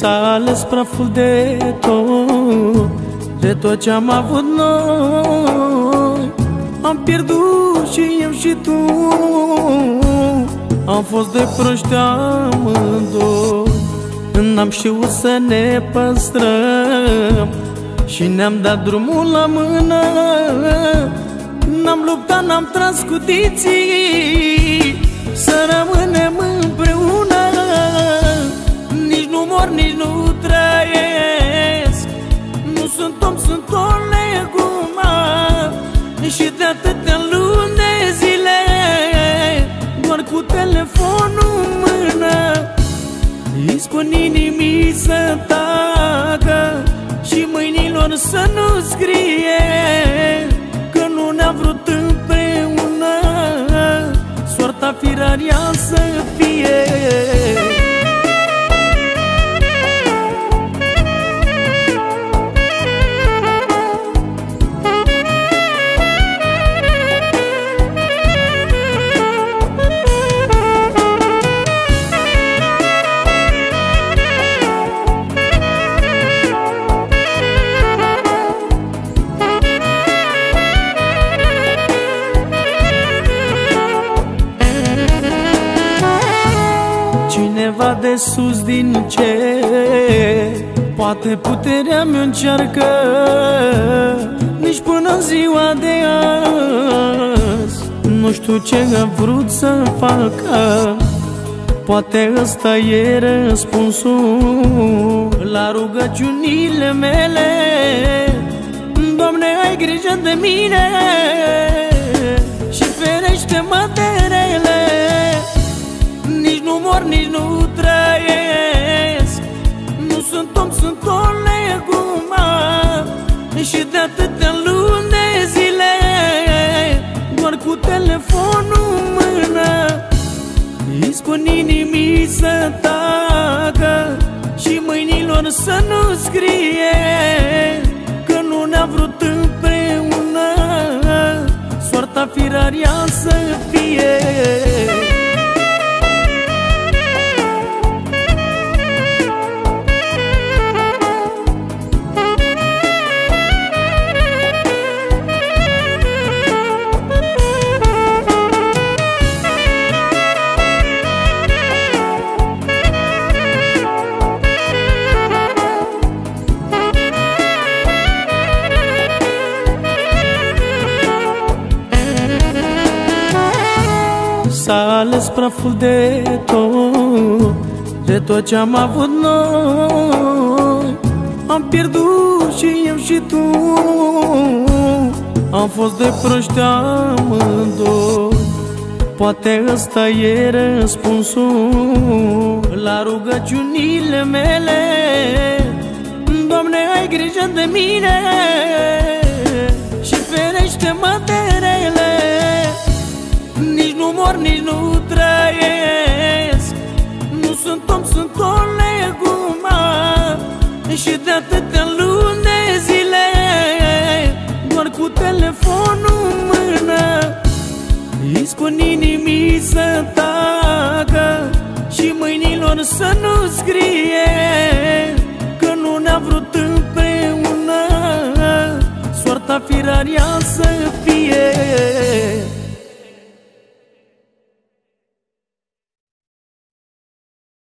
S-a ales praful de tot ce-am avut noi. Am pierdut și eu și tu, am fost de proști amândoi. N-am știut să ne păstrăm și ne-am dat drumul la mână. N-am luptat, n-am tras cutiții, să rămânem împreună. Nici nu mor, nici nu trăiesc, nu sunt om, sunt o legumă. Și de atâtea luni de zile, doar cu telefonul în mână, îi spun inimii să tacă și mâinilor să nu scrie că nu ne-a vrut împreună, soarta firaria să fie. Cineva de sus din cer, poate puterea mea încearcă, nici până în ziua de azi nu știu ce a vrut să facă. Poate ăsta e răspunsul la rugăciunile mele. Doamne, ai grijă de mine și ferește-mă de rele. Nici nu mor, nici nu trăiesc, nu sunt om, sunt o legumă. Și de atâtea luni de zile, doar cu telefonul în mână, îi spun inimii să tacă și mâinilor să nu scrie că nu ne-a vrut împreună, soarta firaria să fie. S-a ales praful de tot ce-am avut noi. Am pierdut și eu și tu, am fost de proști amândoi. Poate ăsta e răspunsul la rugăciunile mele. Doamne, ai grijă de mine și ferește-mă de rele. Nici nu mor, nici nu trăiesc, nu sunt om, sunt o legumă. Și de atâtea luni de zile, doar cu telefonul în mână, îi spun inimii să tacă și mâinilor să nu scrie că nu ne-a vrut împreună, soarta firaria să fie.